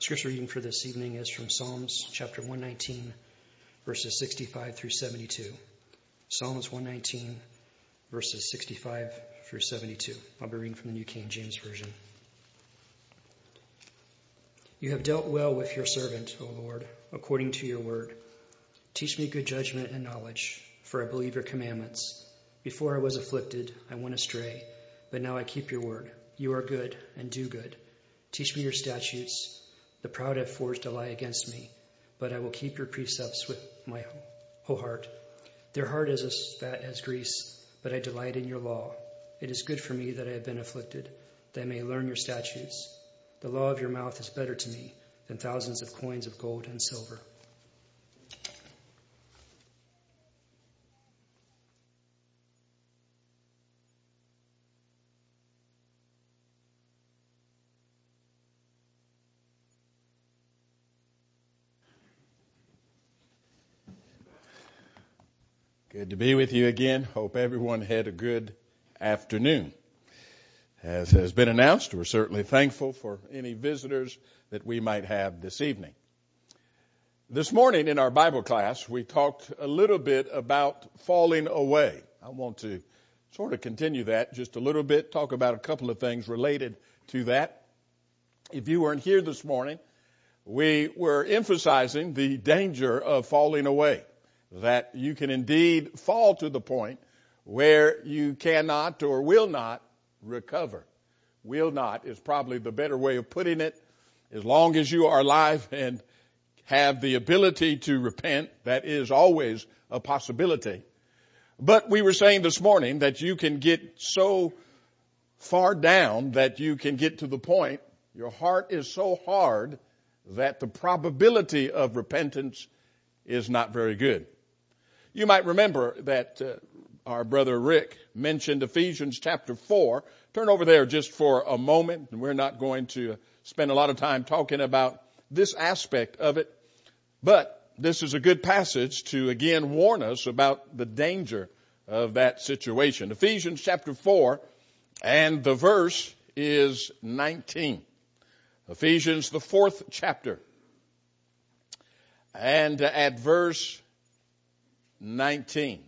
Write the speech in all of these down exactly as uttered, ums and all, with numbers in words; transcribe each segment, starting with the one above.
Scripture reading for this evening is from Psalms chapter one nineteen, verses sixty-five through seventy-two. Psalms one nineteen, verses sixty-five through seventy-two. I'll be reading from the New King James Version. You have dealt well with your servant, O Lord, according to your word. Teach me good judgment and knowledge, for I believe your commandments. Before I was afflicted, I went astray, but now I keep your word. You are good and do good. Teach me your statutes. The proud have forged a lie against me, but I will keep your precepts with my whole heart. Their heart is as fat as grease, but I delight in your law. It is good for me that I have been afflicted, that I may learn your statutes. The law of your mouth is better to me than thousands of coins of gold and silver. Good to be with you again. Hope everyone had a good afternoon. As has been announced, we're certainly thankful for any visitors that we might have this evening. This morning in our Bible class, we talked a little bit about falling away. I want to sort of continue that just a little bit, talk about a couple of things related to that. If you weren't here this morning, we were emphasizing the danger of falling away. That you can indeed fall to the point where you cannot or will not recover. Will not is probably the better way of putting it. As long as you are alive and have the ability to repent, that is always a possibility. But we were saying this morning that you can get so far down that you can get to the point, your heart is so hard that the probability of repentance is not very good. You might remember that uh, our brother Rick mentioned Ephesians chapter four. Turn over there just for a moment, and we're not going to spend a lot of time talking about this aspect of it. But this is a good passage to again warn us about the danger of that situation. Ephesians chapter four, and the verse is nineteen. Ephesians, the fourth chapter. And at verse nineteen.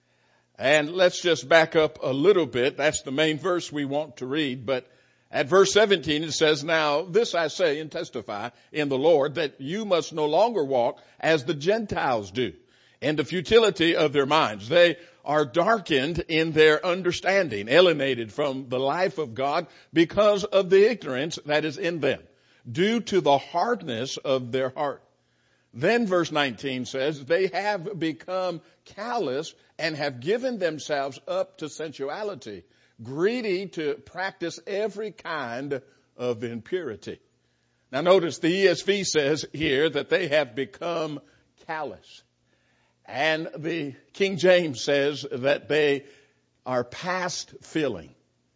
And let's just back up a little bit. That's the main verse we want to read. But at verse seventeen it says, Now this I say and testify in the Lord, that you must no longer walk as the Gentiles do, in the futility of their minds. They are darkened in their understanding, alienated from the life of God because of the ignorance that is in them, due to the hardness of their heart. Then verse nineteen says, they have become callous and have given themselves up to sensuality, greedy to practice every kind of impurity. Now notice the E S V says here that they have become callous. And the King James says that they are past feeling.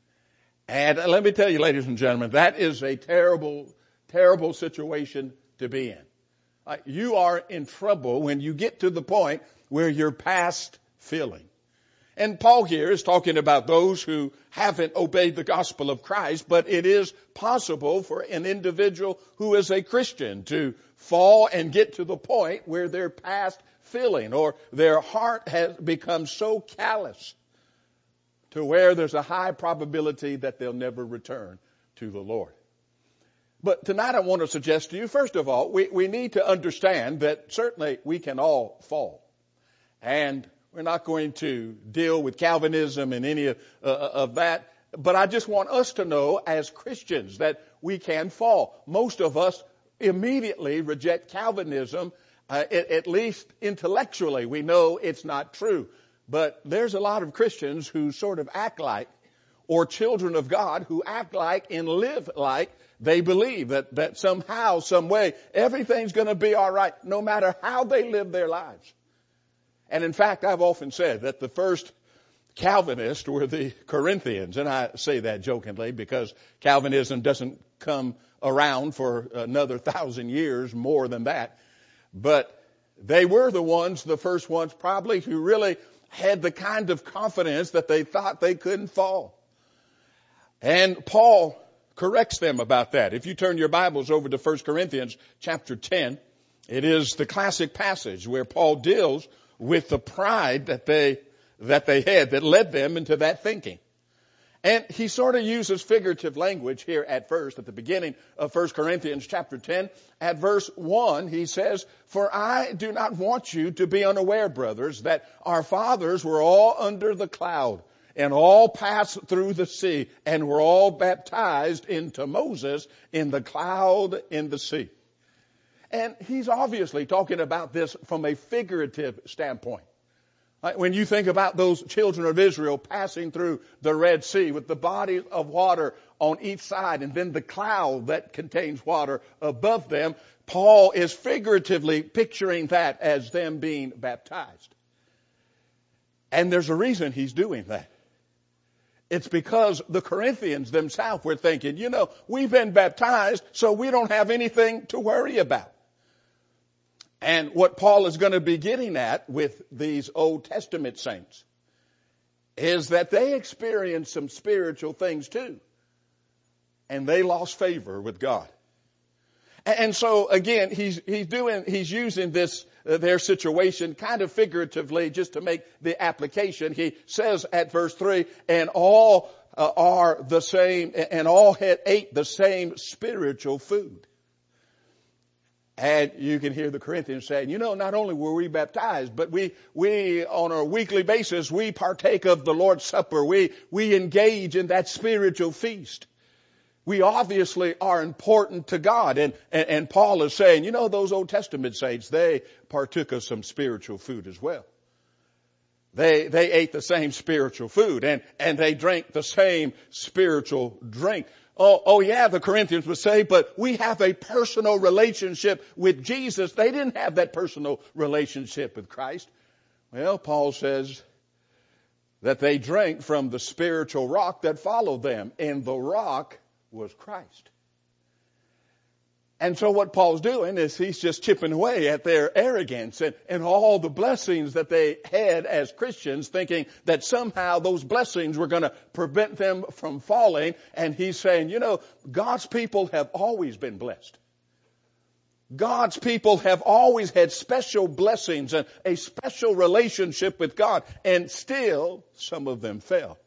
And let me tell you, ladies and gentlemen, that is a terrible, terrible situation to be in. Uh, you are in trouble when you get to the point where you're past feeling. And Paul here is talking about those who haven't obeyed the gospel of Christ, but it is possible for an individual who is a Christian to fall and get to the point where they're past feeling, or their heart has become so callous to where there's a high probability that they'll never return to the Lord. But tonight I want to suggest to you, first of all, we, we need to understand that certainly we can all fall. And we're not going to deal with Calvinism and any of, uh, of that. But I just want us to know as Christians that we can fall. Most of us immediately reject Calvinism, uh, at, at least intellectually. We know it's not true. But there's a lot of Christians who sort of act like, or children of God who act like and live like they believe that, that somehow, some way, everything's going to be all right, no matter how they live their lives. And in fact, I've often said that the first Calvinists were the Corinthians. And I say that jokingly because Calvinism doesn't come around for another thousand years, more than that. But they were the ones, the first ones probably, who really had the kind of confidence that they thought they couldn't fall. And Paul corrects them about that. If you turn your Bibles over to First Corinthians chapter ten, it is the classic passage where Paul deals with the pride that they, that they had that led them into that thinking. And he sort of uses figurative language here at first, at the beginning of First Corinthians chapter ten. At verse one, he says, "For I do not want you to be unaware, brothers, that our fathers were all under the cloud, and all passed through the sea, and were all baptized into Moses in the cloud in the sea." And he's obviously talking about this from a figurative standpoint. When you think about those children of Israel passing through the Red Sea with the body of water on each side and then the cloud that contains water above them, Paul is figuratively picturing that as them being baptized. And there's a reason he's doing that. It's because the Corinthians themselves were thinking, you know, we've been baptized, so we don't have anything to worry about. And what Paul is going to be getting at with these Old Testament saints is that they experienced some spiritual things too. And they lost favor with God. And so again, he's, he's doing, he's using this, uh, their situation kind of figuratively just to make the application. He says at verse three, and all uh, are the same, and all had ate the same spiritual food. And you can hear the Corinthians saying, you know, not only were we baptized, but we, we, on a weekly basis, we partake of the Lord's Supper. We, we engage in that spiritual feast. We obviously are important to God. And, and, and Paul is saying, you know, those Old Testament saints, they partook of some spiritual food as well. They, they ate the same spiritual food and, and they drank the same spiritual drink. Oh, oh yeah, the Corinthians would say, but we have a personal relationship with Jesus. They didn't have that personal relationship with Christ. Well, Paul says that they drank from the spiritual rock that followed them, and the rock was Christ. And so what Paul's doing is he's just chipping away at their arrogance and, and all the blessings that they had as Christians, thinking that somehow those blessings were going to prevent them from falling. And he's saying, you know, God's people have always been blessed. God's people have always had special blessings and a special relationship with God. And still, some of them fell.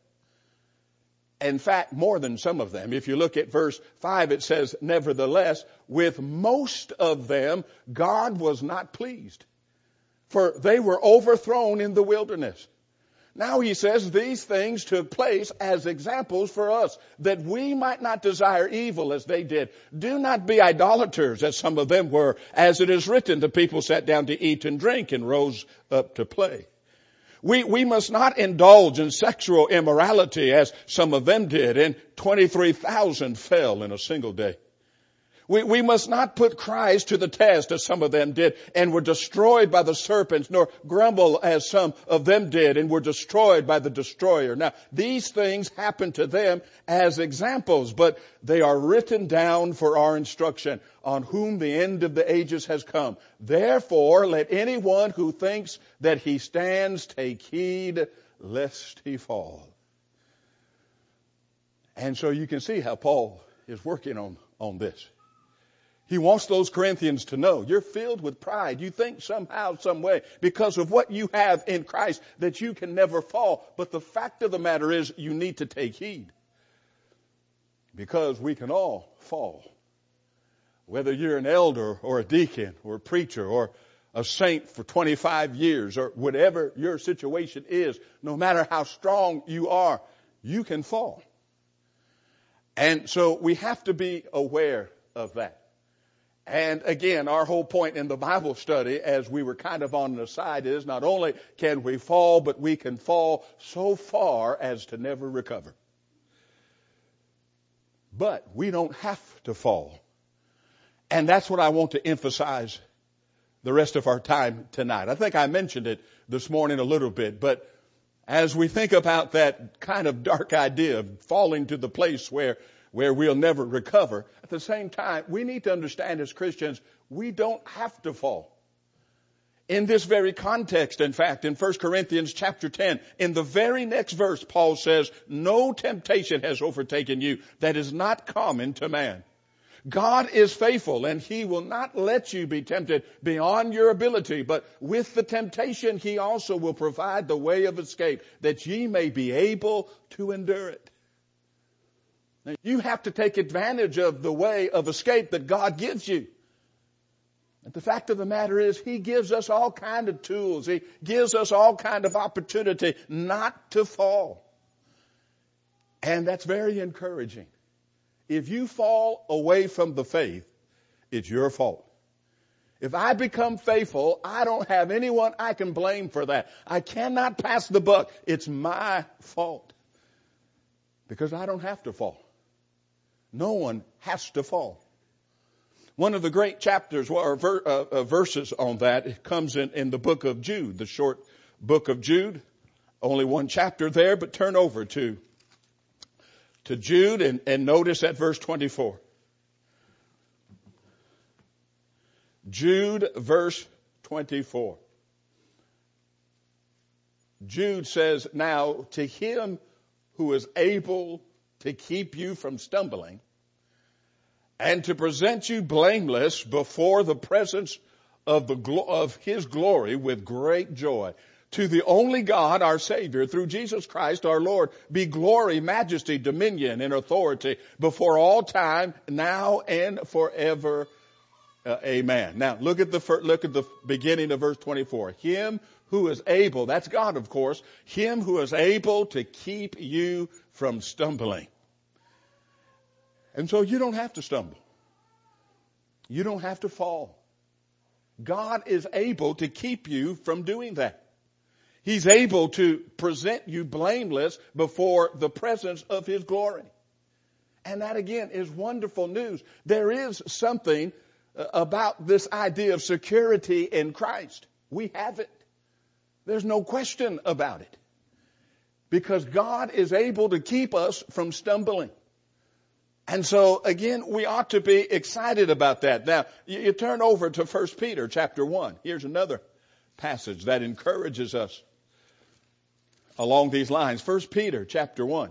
In fact, more than some of them. If you look at verse five, it says, nevertheless, with most of them, God was not pleased, for they were overthrown in the wilderness. Now he says these things took place as examples for us, that we might not desire evil as they did. Do not be idolaters as some of them were. As it is written, the people sat down to eat and drink and rose up to play. We, we must not indulge in sexual immorality as some of them did, and twenty-three thousand fell in a single day. We, we must not put Christ to the test as some of them did and were destroyed by the serpents, nor grumble as some of them did and were destroyed by the destroyer. Now, these things happened to them as examples, but they are written down for our instruction, on whom the end of the ages has come. Therefore, let anyone who thinks that he stands take heed lest he fall. And so you can see how Paul is working on, on this. He wants those Corinthians to know you're filled with pride. You think somehow, some way, because of what you have in Christ, that you can never fall. But the fact of the matter is you need to take heed. Because we can all fall. Whether you're an elder or a deacon or a preacher or a saint for twenty-five years or whatever your situation is, no matter how strong you are, you can fall. And so we have to be aware of that. And again, our whole point in the Bible study, as we were kind of on the side, is not only can we fall, but we can fall so far as to never recover. But we don't have to fall. And that's what I want to emphasize the rest of our time tonight. I think I mentioned it this morning a little bit, but as we think about that kind of dark idea of falling to the place where where we'll never recover, at the same time, we need to understand as Christians, we don't have to fall. In this very context, in fact, in First Corinthians chapter ten, in the very next verse, Paul says, no temptation has overtaken you that is not common to man. God is faithful, and he will not let you be tempted beyond your ability, but with the temptation he also will provide the way of escape, that ye may be able to endure it. Now, you have to take advantage of the way of escape that God gives you. And the fact of the matter is, he gives us all kind of tools. He gives us all kind of opportunity not to fall. And that's very encouraging. If you fall away from the faith, it's your fault. If I become faithful, I don't have anyone I can blame for that. I cannot pass the buck. It's my fault. Because I don't have to fall. No one has to fall. One of the great chapters or ver, uh, uh, verses on that it comes in, in the book of Jude, the short book of Jude. Only one chapter there, but turn over to, to Jude and, and notice at verse twenty-four. Jude verse twenty-four. Jude says, now to him who is able to keep you from stumbling and to present you blameless before the presence of the glo- of his glory with great joy. To the only God, our Savior, through Jesus Christ our Lord, be glory, majesty, dominion, and authority before all time, now and forever. Uh, amen. Now look at the fir- look at the beginning of verse twenty-four. Him who is able, that's God of course, him who is able to keep you from stumbling. And so you don't have to stumble. You don't have to fall. God is able to keep you from doing that. He's able to present you blameless before the presence of his glory. And that again is wonderful news. There is something about this idea of security in Christ. We have it. There's no question about it. Because God is able to keep us from stumbling. And so, again, we ought to be excited about that. Now, you, you turn over to First Peter chapter one. Here's another passage that encourages us along these lines. First Peter chapter one.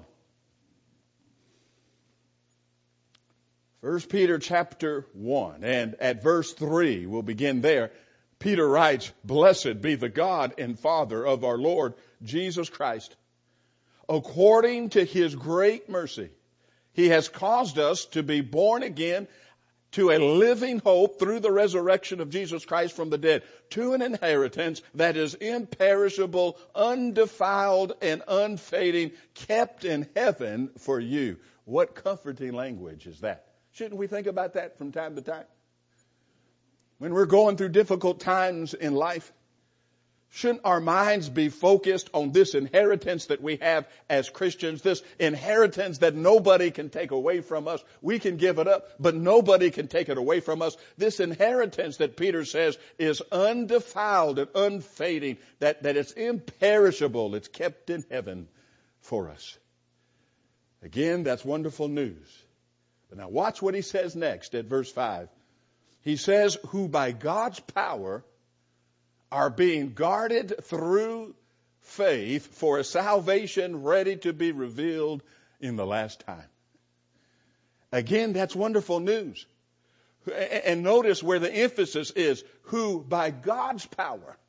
First Peter chapter one. And at verse three, we'll begin there. Peter writes, blessed be the God and Father of our Lord Jesus Christ. According to his great mercy, he has caused us to be born again to a living hope through the resurrection of Jesus Christ from the dead, to an inheritance that is imperishable, undefiled, and unfading, kept in heaven for you. What comforting language is that? Shouldn't we think about that from time to time? When we're going through difficult times in life, shouldn't our minds be focused on this inheritance that we have as Christians, this inheritance that nobody can take away from us? We can give it up, but nobody can take it away from us. This inheritance that Peter says is undefiled and unfading, that, that it's imperishable, it's kept in heaven for us. Again, that's wonderful news. But now watch what he says next at verse five. He says, who by God's power are being guarded through faith for a salvation ready to be revealed in the last time. Again, that's wonderful news. And notice where the emphasis is, who by God's power.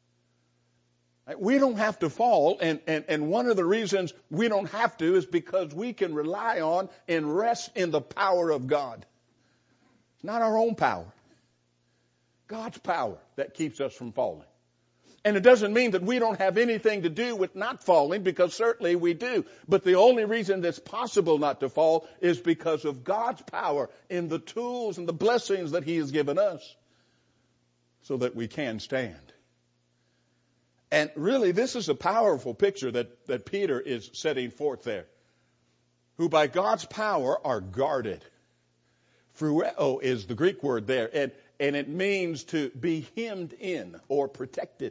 We don't have to fall, and, and, and one of the reasons we don't have to is because we can rely on and rest in the power of God. It's not our own power. God's power that keeps us from falling. And it doesn't mean that we don't have anything to do with not falling, because certainly we do. But the only reason it's possible not to fall is because of God's power in the tools and the blessings that he has given us so that we can stand. And really, this is a powerful picture that, that Peter is setting forth there. Who by God's power are guarded. Phrueo is the Greek word there. And And it means to be hemmed in or protected.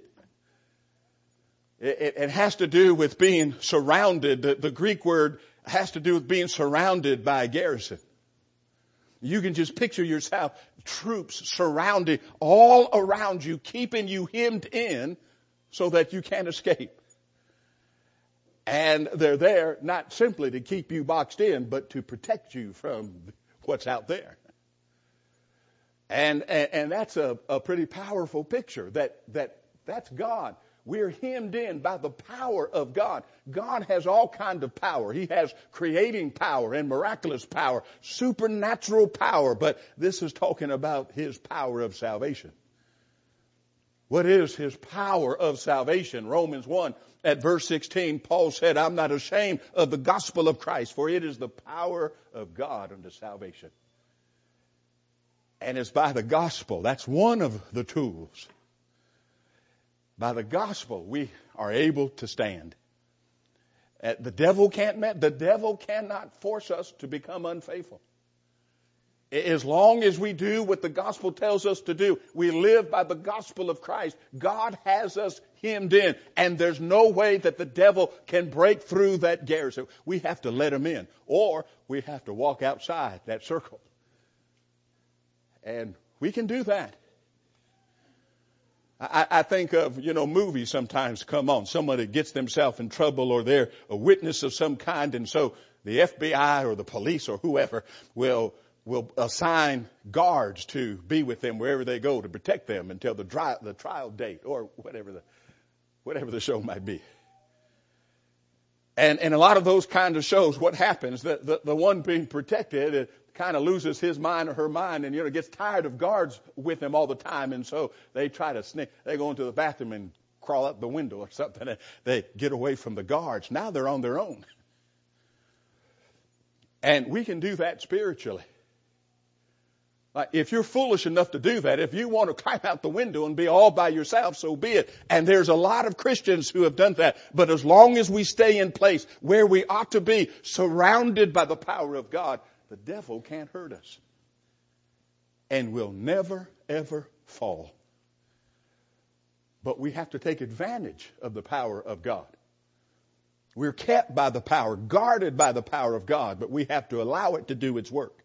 It, it has to do with being surrounded. The, the Greek word has to do with being surrounded by a garrison. You can just picture yourself, troops surrounding all around you, keeping you hemmed in so that you can't escape. And they're there not simply to keep you boxed in, but to protect you from what's out there. And, and, and that's a, a pretty powerful picture that, that that's God. We're hemmed in by the power of God. God has all kinds of power. He has creating power and miraculous power, supernatural power. But this is talking about His power of salvation. What is His power of salvation? Romans one at verse sixteen, Paul said, I'm not ashamed of the gospel of Christ, for it is the power of God unto salvation. And it's by the gospel. That's one of the tools. By the gospel, we are able to stand. Uh, the devil can't, the devil cannot force us to become unfaithful. As long as we do what the gospel tells us to do, we live by the gospel of Christ. God has us hemmed in, and there's no way that the devil can break through that garrison. We have to let him in, or we have to walk outside that circle. And we can do that. I, I think of, you know, movies sometimes come on. Somebody gets themselves in trouble, or they're a witness of some kind, and so the F B I or the police or whoever will will assign guards to be with them wherever they go to protect them until the trial, the trial date or whatever the whatever the show might be. And in a lot of those kind of shows, what happens, the, the, the one being protected uh, kind of loses his mind or her mind, and, you know, gets tired of guards with him all the time. And so they try to sneak, they go into the bathroom and crawl out the window or something. And they get away from the guards. Now they're on their own. And we can do that spiritually. Like, if you're foolish enough to do that, if you want to climb out the window and be all by yourself, so be it. And there's a lot of Christians who have done that. But as long as we stay in place where we ought to be, surrounded by the power of God, the devil can't hurt us. And we'll never, ever fall. But we have to take advantage of the power of God. We're kept by the power, guarded by the power of God, but we have to allow it to do its work.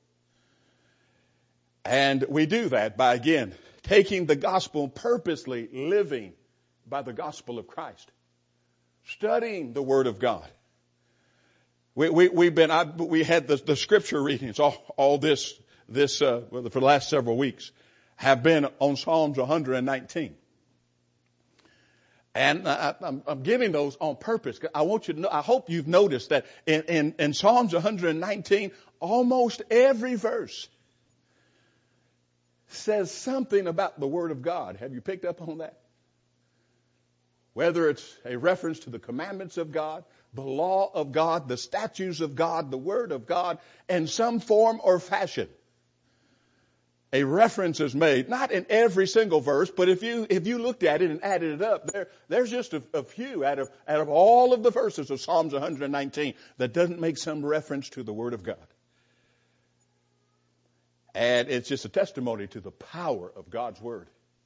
And we do that by, again, taking the gospel, purposely living by the gospel of Christ. Studying the Word of God. We, we, we've been, I, we had the, the scripture readings, all, all this, this, uh, for the last several weeks, have been on Psalms one nineteen. And I, I'm, I'm giving those on purpose. I want you to know, I hope you've noticed that in, in, in Psalms one nineteen, almost every verse says something about the Word of God. Have you picked up on that? Whether it's a reference to the commandments of God, the law of God, the statutes of God, the Word of God, in some form or fashion. A reference is made, not in every single verse, but if you if you looked at it and added it up, there there's just a, a few out of out of all of the verses of Psalms one nineteen that doesn't make some reference to the Word of God. And it's just a testimony to the power of God's Word.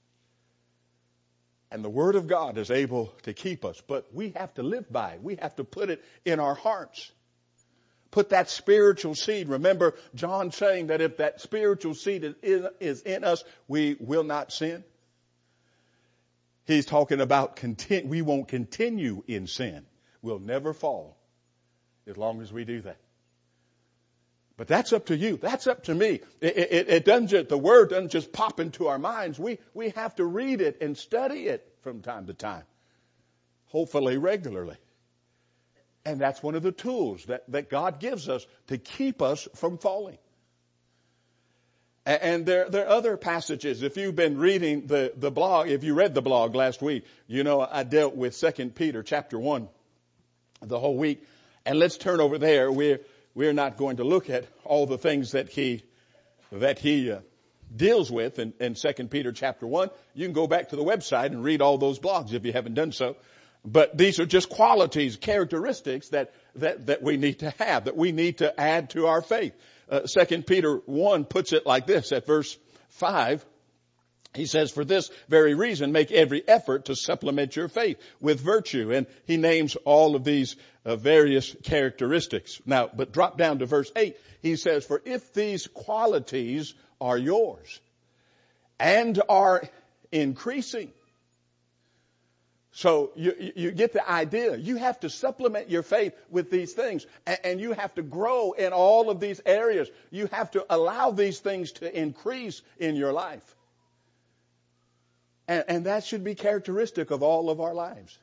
And the Word of God is able to keep us, but we have to live by it. We have to put it in our hearts. Put that spiritual seed. Remember John saying that if that spiritual seed is in, is in us, we will not sin. He's talking about content, we won't continue in sin. We'll never fall as long as we do that. But that's up to you. That's up to me. It, it, it doesn't just, the Word doesn't just pop into our minds. We, we have to read it and study it from time to time. Hopefully regularly. And that's one of the tools that, that God gives us to keep us from falling. And, and there, there are other passages. If you've been reading the, the blog, if you read the blog last week, you know I dealt with Second Peter chapter one the whole week. And let's turn over there. We're We're not going to look at all the things that he that he uh, deals with in, in Second Peter chapter one. You can go back to the website and read all those blogs if you haven't done so. But these are just qualities, characteristics that that, that we need to have, that we need to add to our faith. Uh, Second Peter one puts it like this at verse five. He says, for this very reason, make every effort to supplement your faith with virtue. And he names all of these uh, various characteristics. Now, but drop down to verse eight. He says, for if these qualities are yours and are increasing. So you, you get the idea. You have to supplement your faith with these things, and, and you have to grow in all of these areas. You have to allow these things to increase in your life. And, and that should be characteristic of all of our lives.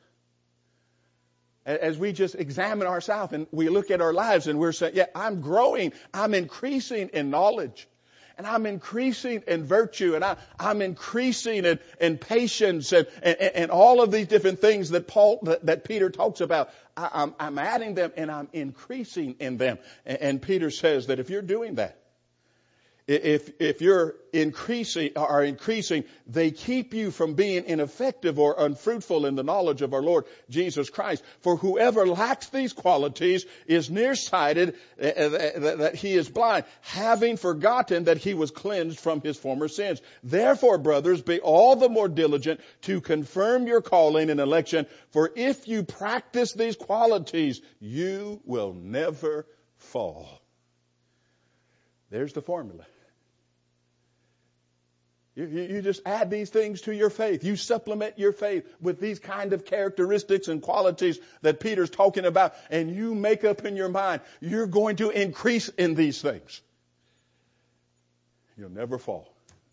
As we just examine ourselves and we look at our lives and we're saying, yeah, I'm growing, I'm increasing in knowledge. And I'm increasing in virtue, and I, I'm increasing in, in patience, and, and, and all of these different things that Paul, that, that Peter talks about. I, I'm, I'm adding them, and I'm increasing in them. And, and Peter says that if you're doing that, if if you're increasing are increasing, they keep you from being ineffective or unfruitful in the knowledge of our Lord Jesus Christ. For whoever lacks these qualities is nearsighted, that he is blind, having forgotten that he was cleansed from his former sins. Therefore, brothers, be all the more diligent to confirm your calling and election. For if you practice these qualities, you will never fall. There's the formula. You, you, you just add these things to your faith. You supplement your faith with these kind of characteristics and qualities that Peter's talking about, and you make up in your mind, you're going to increase in these things. You'll never fall.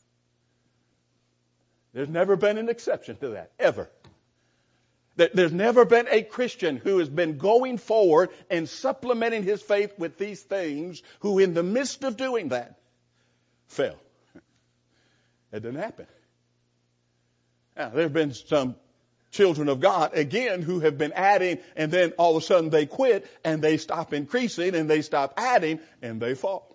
There's never been an exception to that, ever. There's never been a Christian who has been going forward and supplementing his faith with these things who in the midst of doing that fell. It didn't happen. Now, there have been some children of God, again, who have been adding, and then all of a sudden they quit and they stop increasing and they stop adding and they fall.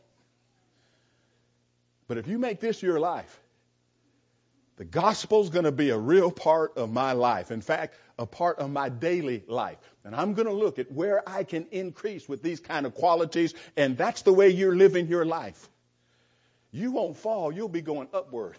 But if you make this your life, the gospel's going to be a real part of my life. In fact, a part of my daily life. And I'm going to look at where I can increase with these kind of qualities. And that's the way you're living your life. You won't fall. You'll be going upward.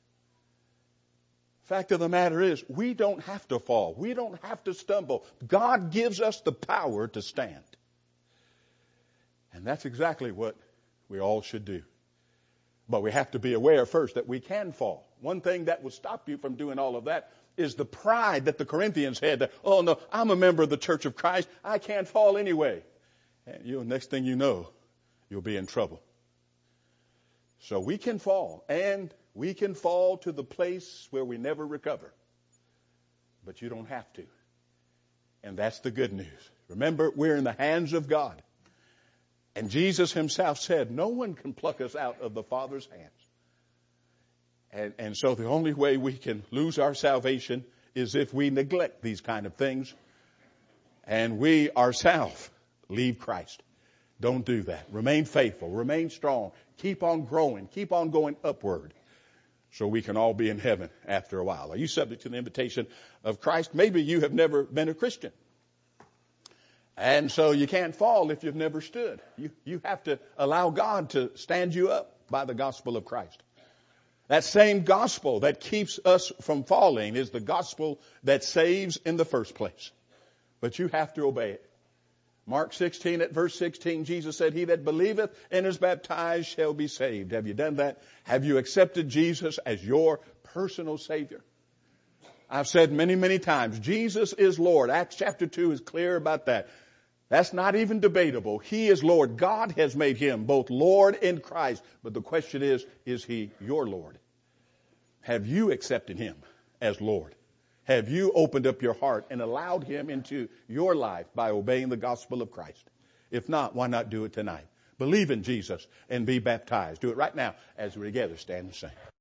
Fact of the matter is, we don't have to fall. We don't have to stumble. God gives us the power to stand. And that's exactly what we all should do. But we have to be aware first that we can fall. One thing that will stop you from doing all of that is the pride that the Corinthians had. That, oh, no, I'm a member of the Church of Christ. I can't fall anyway. And you, next thing you know, you'll be in trouble. So we can fall, and we can fall to the place where we never recover. But you don't have to. And that's the good news. Remember, we're in the hands of God. And Jesus himself said, no one can pluck us out of the Father's hands. And, and so the only way we can lose our salvation is if we neglect these kind of things and we ourselves leave Christ. Don't do that. Remain faithful. Remain strong. Keep on growing. Keep on going upward so we can all be in heaven after a while. Are you subject to the invitation of Christ? Maybe you have never been a Christian. And so you can't fall if you've never stood. You, you have to allow God to stand you up by the gospel of Christ. That same gospel that keeps us from falling is the gospel that saves in the first place. But you have to obey it. Mark sixteen at verse sixteen, Jesus said, he that believeth and is baptized shall be saved. Have you done that? Have you accepted Jesus as your personal Savior? I've said many, many times, Jesus is Lord. Acts chapter two is clear about that. That's not even debatable. He is Lord. God has made him both Lord and Christ. But the question is, is he your Lord? Have you accepted him as Lord? Have you opened up your heart and allowed him into your life by obeying the gospel of Christ? If not, why not do it tonight? Believe in Jesus and be baptized. Do it right now as we together stand and sing.